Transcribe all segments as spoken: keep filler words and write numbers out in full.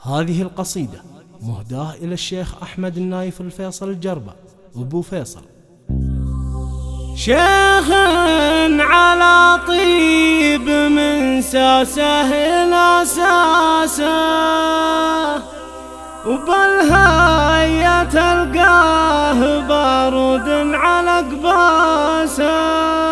هذه القصيدة مهداة إلى الشيخ أحمد النايف الفيصل الجربة أبو فيصل. شيخ على طيب من ساسه إلى ساسه، وبالهية تلقاه بارود على قباسه،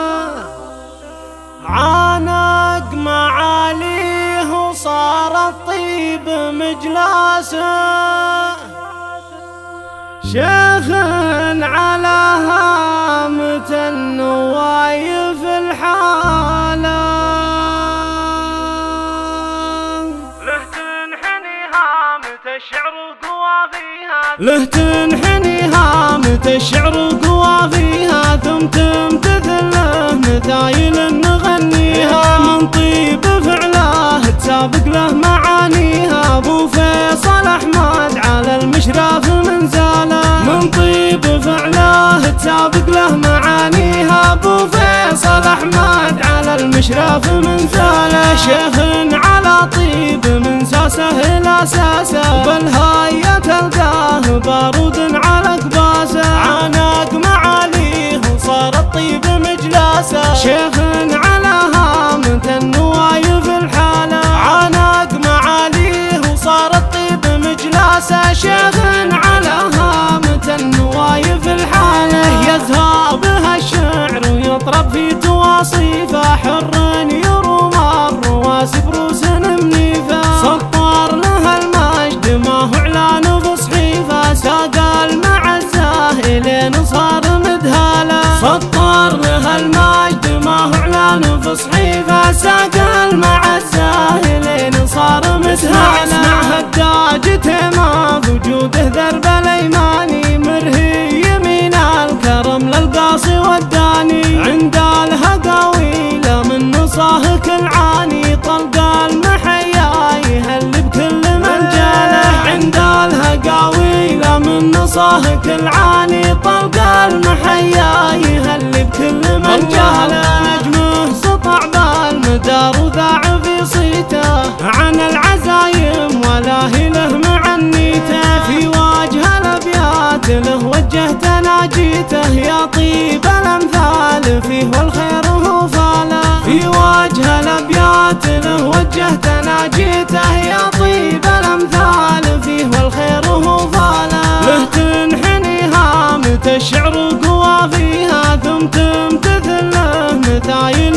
عانق معاليه وصار الطيب مجلاسه. شيخ على هامة النوايف الحالة، له تنحني هامة الشعر وقوافيها، له تنحني هامة الشعر وقوافيها، ثم تمتثل له مثايل نغنيها، من طيب فعله تسابق له معانيها، ابو فيصل احمد على المشراف من زاله، من طيب فعله تسابق له معانيها، ابو فيصل احمد على المشراف من زاله. شيخ على طيب من ساسه الى ساسه، بالهاية تلقاه بارود على قباسه، عانق معاليه وصار الطيب مجلاسه. شيخ على هامة النوايف الحالة، عانق معاليه وصار الطيب مجلاسه. شيخ على هامة النوايف الحالة، يزهى بها الشعر ويطرب في تواصيفه، حر يروم الرواسي بروس منيفه، سطر لها المجد ما هو اعلان بصحيفه، ساق المعزه الين صار مدهاله، سطر لها المجد ما هو اعلان بصحيفه، ساق المعزه الين صار مدهاله. اسمع هداجته ما بوجوده ذرب الايماني، مرهي يمين الكرم للقاصي والداني، عند الهقاويله من نصاه كل عاني، طلق المحيا يهل بكل من جاله، عند الهقاويله من نصاه كل عاني، طلق المحيا يهل بكل من جاله. نجمه سطع بالمدار وذاع في صيته، عن العزايم ولا له معنيته، في وجه الابيات له وجهت ناجيته، يا طيب الامثال فيه والخير هو فاله، في وجه الابيات له وجهت ناجيته، يا طيب الامثال فيه والخير هو فاله، له تنحني هامة الشعر وقوافيها، ثم تمتثل له مثايل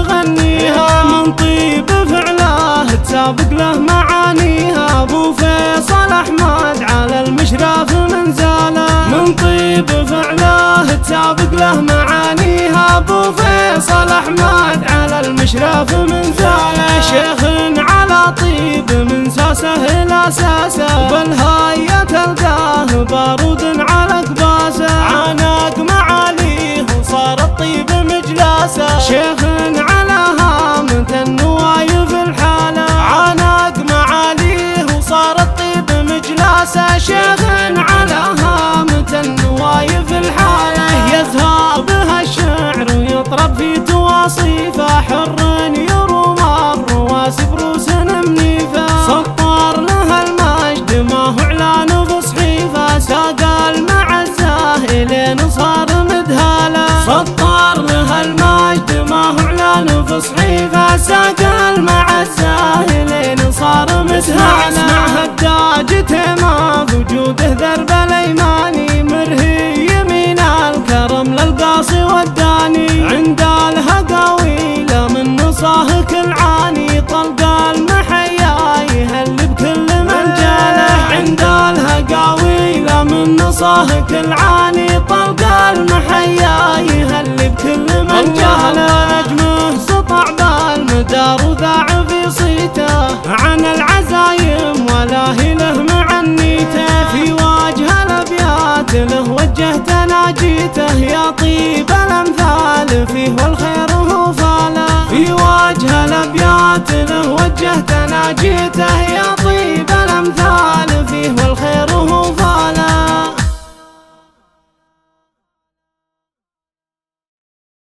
نغنيها، من طيب فعله تسابق له معانيها، ابو فيصل احمد على المشراف من زاله، من طيب فعله تسابق له معانيها، ابو فيصل احمد على المشراف من زاله. شيخ على طيب من ساسه الى ساسه، بالهاية تلقاه بارود على قباسه، عانق معاليه وصار الطيب مجلاسه. شيخ على هامة النوايف الحالة، عانق معاليه وصار الطيب مجلاسه. شيخ على هامة النوايف الحالة، يزهى بها الشعر ويطرب في تواصيفه، حر يروم الرواسي بروس منيفه، سطر لها المجد ما هو اعلان بصحيفه، ساق المعزه الين صار مدهاله، سطر لها المجد ما هو اعلان بصحيفه، ساق المعزه الين صار مدهاله. اسمع هداجته ما بوجوده ذرب الايماني، مرهي يمين الكرم للقاصي والداني، عند الهقاويله من نصاه كل عاني، طلق المحيا يهل بكل من جاله، عند الهقاويله من نصاه كل عاني، طلق المحيا يهل بكل من جاله. نجمه سطع بالمدار وذاع في صيته، عن العزايم ولا له معنيته، في وجه الابيات له وجهت ناجيته، يا طيب الامثال فيه والخير هو فاله، في وجه الابيات له وجهت ناجيته، يا